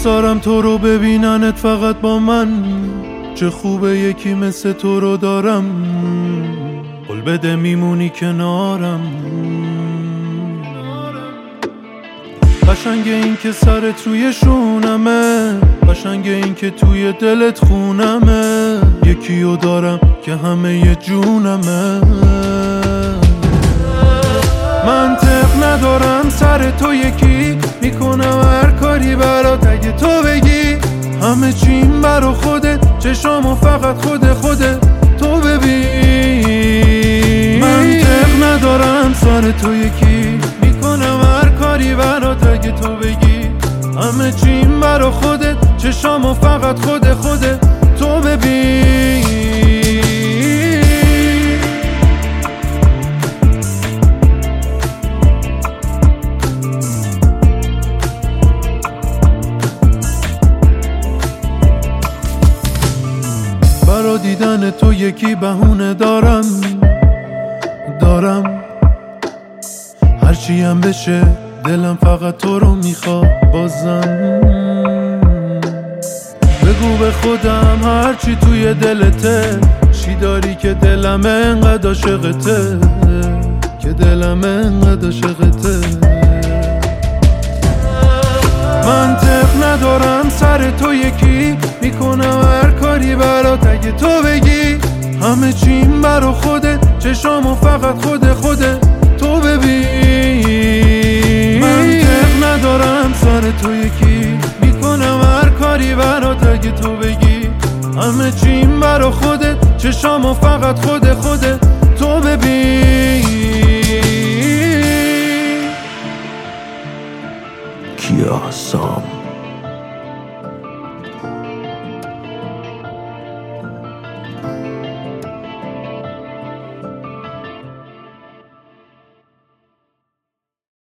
دوست دارم تو رو ببیننت فقط با من، چه خوبه یکی مثل تو رو دارم، قول بده میمونی کنارم. قشنگه این که سرت روی شونمه، قشنگه این که توی دلت خونمه، یکیو دارم که همه ی جونمه. منطق ندارم سر تو یکی، میکنم هر کاری برات اگه تو بگی. همه چیم برا خودت، چشامو فقط خودت تو ببین. منطق ندارم سر تو یکی، میکنم هر کاری برات اگه تو بگی. همه چیم برا خودت، چشامو فقط خودت تو ببین. برا دیدن تو یکی بهونه دارم هرچی هم بشه دلم فقط تو رو میخواد بازم. بگو به خودم هرچی توی دلته، چی داری که دلم انقدر عاشقته، که دلم انقدر عاشقته. منطق ندارم سر تو یکی، میکنم هر کاری برات اگه تو بگی. همه چیم برا خودت، چشامو فقط خودت تو ببین. منطق ندارم سر تو یکی، میکنم هر کاری برات اگه تو بگی. همه چیم برا خودت، چشامو فقط خودت تو ببین. کیا سام